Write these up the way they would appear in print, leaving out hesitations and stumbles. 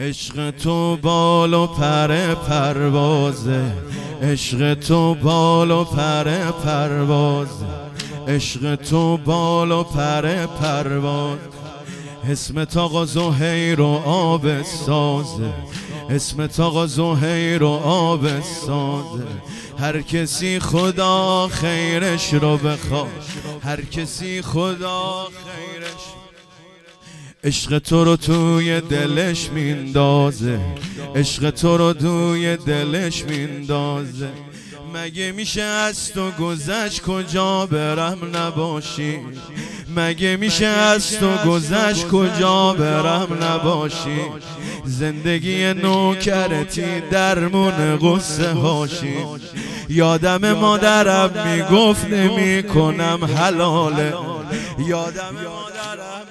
عشق تو بال و پر پروازه، عشق تو بال و پر پروازه، عشق تو بال و پر پرواز. اسمت آقا زهیر و آب سازه، اسمت آقا زهیر و آب سازه. هر کسی خدا خیرش رو بخواد، هر کسی خدا خیرش. عشق تو رو توی دلش میندازه، عشق تو رو توی دلش میندازه. مگه میشه از تو گذشت کجا برم نباشی، مگه میشه از تو گذشت کجا برم نباشی. زندگی نوکرتی درمون غصه هاشی. یادم مادرم میگفت نمی کنم حلاله، یادم مادرم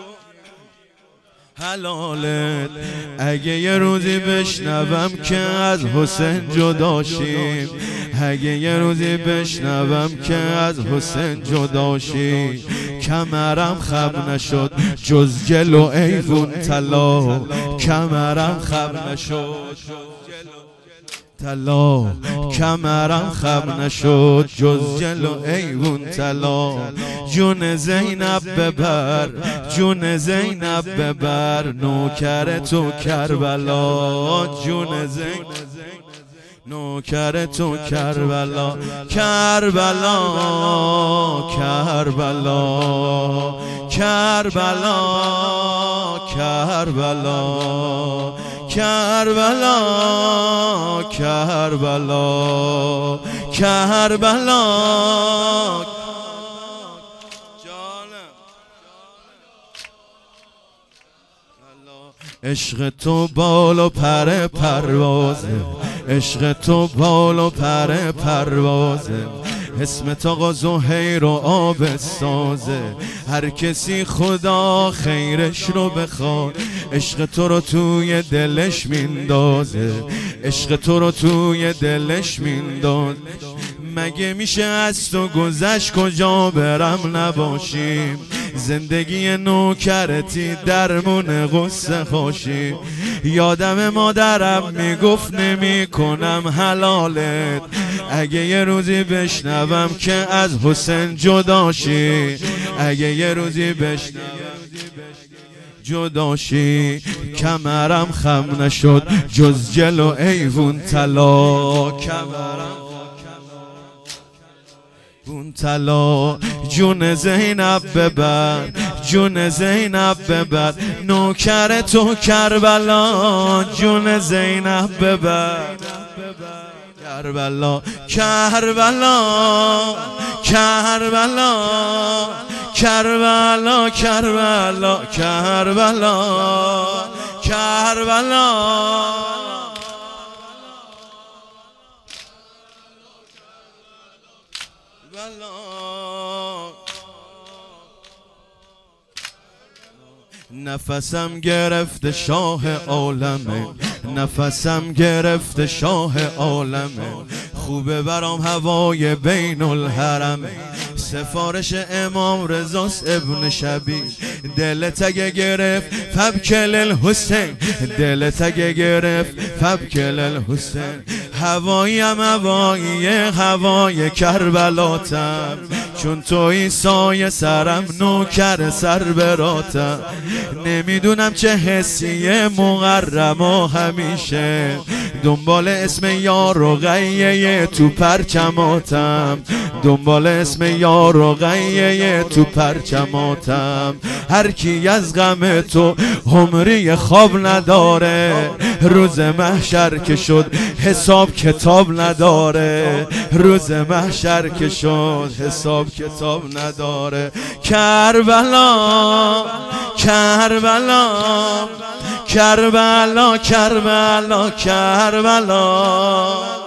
حلالت. اگه یه روزی بشنوم که از حسین جداشیم، اگه یه روزی بشنوم که از حسین جداشی. کمرم خم نشد جز گل و ایوون طلا، کمرم خم نشد طلا، کمرم خم نشد جز گل و ایوون طلا. جون زینب ببر، جون زینب ببر، نوکر تو کربلا. جون زینب نوکر تو کربلا، کربلا کربلا کربلا کربلا کربلا کربلا کربلا. عشق تو بال و پر پروازه، عشق تو بال و پر پروازه. اسمت آقا زهیر و آب سازه. هر کسی خدا خیرش رو بخواد، عشق تو رو توی دلش میندازه، عشق تو رو توی دلش میندازه. مگه میشه از تو گذشت کجا برم نباشیم. زندگی نوکرتی درمون غصه خوشی. یادم مادرم میگفت نمی کنم حلالت. اگه یه روزی بشنوم که از حسین جداشی، اگه یه روزی بشنوم جداشی. کمرم خم نشد جز گل و ایوون طلا، کمرم اون طلا. جون زینب ببر، جون زینب ببر، نوکر تو کربلا. جون زینب ببر، کربلا کربلا کربلا کربلا کربلا کربلا کربلا. نفسم گرفت شاه عالمه، نفسم گرفت شاه عالمه. خوبه برام هوای بین الحرمه. سفارش امام رضاست ابن شبی. دلت اگه گرفت فبکل الحسین، دلت اگه گرفت فبکل الحسین. هواییم هوایی هوای کربلاتم، چون توی سایه سرم نوکر سر براتم. نمیدونم چه حسیه مغرم و همیشه دنبال اسم یار و غیه تو پرچماتم، دنبال اسم یار و غیه تو پرچماتم. هر کی از غم تو عمری خواب نداره، روز محشر که شد حساب کتاب نداره، روز محشر که شد حساب کتاب نداره. کربلا کربلا کربلا کربلا کربلا